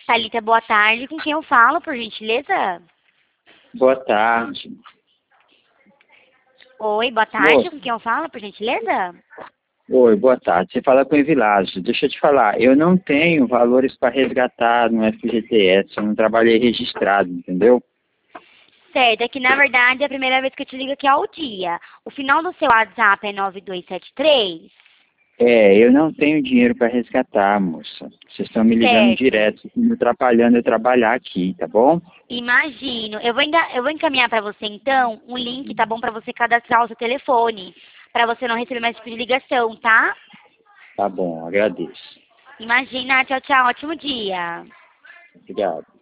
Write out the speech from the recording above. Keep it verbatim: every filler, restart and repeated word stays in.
Thalita, boa tarde. Com quem eu falo, por gentileza? Boa tarde. Oi, boa tarde. Moça. Com quem eu falo, por gentileza? Oi, boa tarde. Você fala com o Evilásio. Deixa eu te falar, eu não tenho valores para resgatar no F G T S, eu não trabalhei registrado, entendeu? Certo, é que na verdade é a primeira vez que eu te ligo aqui ao dia. O final do seu WhatsApp é nove dois sete três? É, eu não tenho dinheiro para resgatar, moça. Vocês estão me ligando Certo. direto, vocês estão me atrapalhando eu trabalhar aqui, tá bom? Imagino. Eu vou, enga- eu vou encaminhar para você então um link, tá bom? Para você cadastrar o seu telefone. Para você não receber mais tipo de ligação, tá? Tá bom, agradeço. Imagina. Tchau, tchau. Ótimo dia. Obrigado.